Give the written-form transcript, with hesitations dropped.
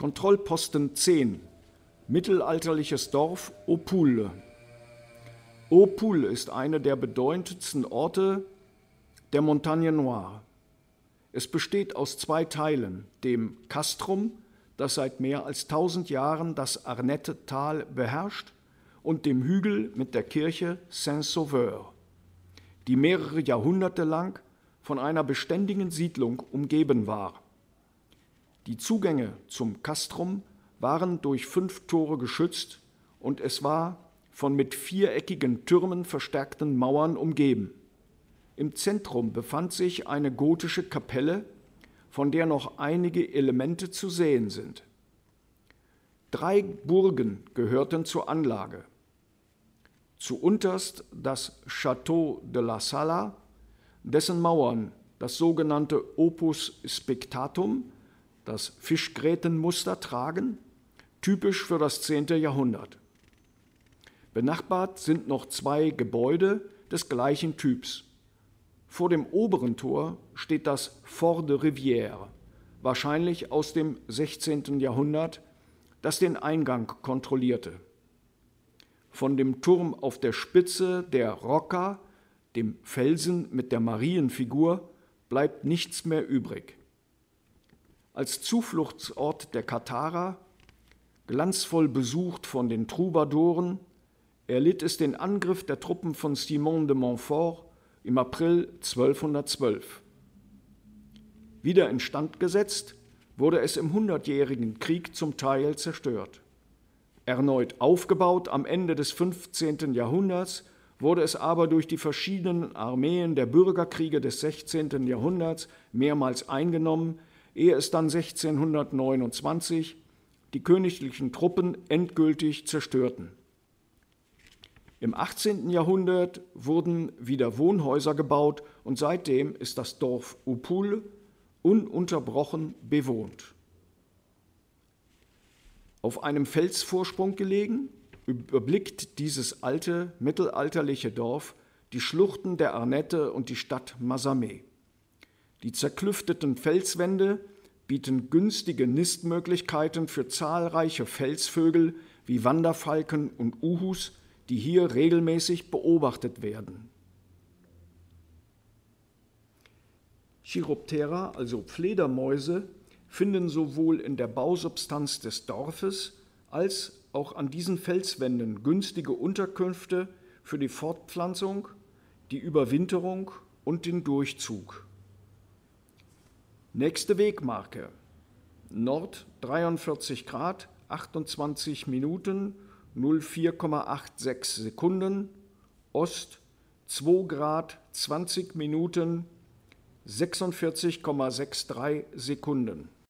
Kontrollposten 10. Mittelalterliches Dorf Aupoules. Aupoules ist einer der bedeutendsten Orte der Montagne Noire. Es besteht aus 2 Teilen, dem Castrum, das seit mehr als 1000 Jahren das Arnette-Tal beherrscht, und dem Hügel mit der Kirche Saint-Sauveur, die mehrere Jahrhunderte lang von einer beständigen Siedlung umgeben war. Die Zugänge zum Castrum waren durch 5 Tore geschützt und es war von mit 4-eckigen Türmen verstärkten Mauern umgeben. Im Zentrum befand sich eine gotische Kapelle, von der noch einige Elemente zu sehen sind. 3 Burgen gehörten zur Anlage. Zuunterst das Château de la Sala, dessen Mauern das sogenannte Opus Spectatum, das Fischgrätenmuster tragen, typisch für das 10. Jahrhundert. Benachbart sind noch 2 Gebäude des gleichen Typs. Vor dem oberen Tor steht das Fort de Rivière, wahrscheinlich aus dem 16. Jahrhundert, das den Eingang kontrollierte. Von dem Turm auf der Spitze der Rocca, dem Felsen mit der Marienfigur, bleibt nichts mehr übrig. Als Zufluchtsort der Katharer, glanzvoll besucht von den Troubadouren, erlitt es den Angriff der Truppen von Simon de Montfort im April 1212. Wieder instand gesetzt, wurde es im Hundertjährigen Krieg zum Teil zerstört. Erneut aufgebaut am Ende des 15. Jahrhunderts, wurde es aber durch die verschiedenen Armeen der Bürgerkriege des 16. Jahrhunderts mehrmals eingenommen, ehe es dann 1629 die königlichen Truppen endgültig zerstörten. Im 18. Jahrhundert wurden wieder Wohnhäuser gebaut und seitdem ist das Dorf Aupoules ununterbrochen bewohnt. Auf einem Felsvorsprung gelegen, überblickt dieses alte, mittelalterliche Dorf die Schluchten der Arnette und die Stadt Mazamet. Die zerklüfteten Felswände bieten günstige Nistmöglichkeiten für zahlreiche Felsvögel wie Wanderfalken und Uhus, die hier regelmäßig beobachtet werden. Chiroptera, also Fledermäuse, finden sowohl in der Bausubstanz des Dorfes als auch an diesen Felswänden günstige Unterkünfte für die Fortpflanzung, die Überwinterung und den Durchzug. Nächste Wegmarke: Nord 43 Grad, 28 Minuten, 04,86 Sekunden, Ost 2 Grad, 20 Minuten, 46,63 Sekunden.